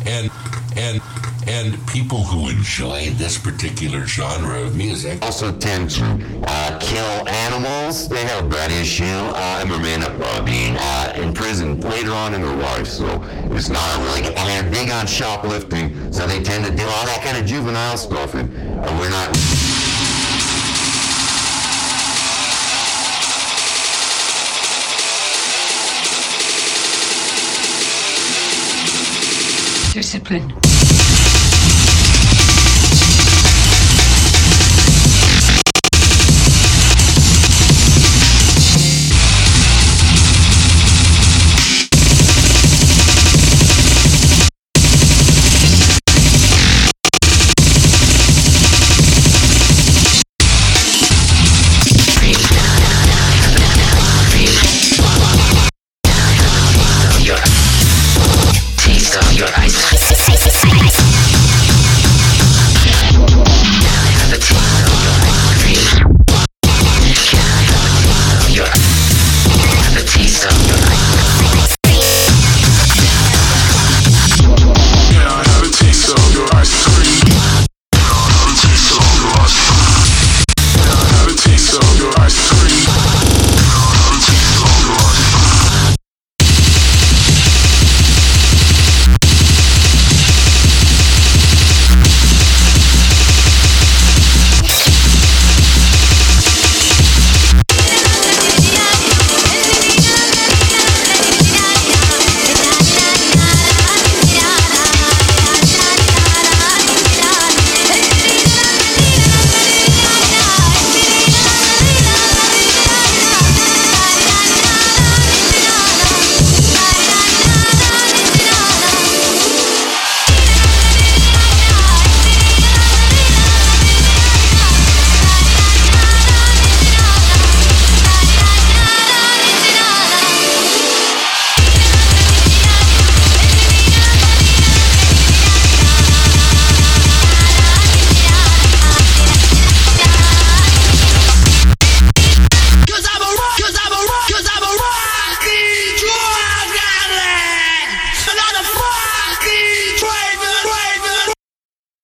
and and and people who enjoy this particular genre of music also tend to kill animals. They have that issue. And remain up being in prison later on in their life. So it's not really. And they're big on shoplifting, so they tend to do all that kind of juvenile stuff. And we're not. Discipline. Your eyes. The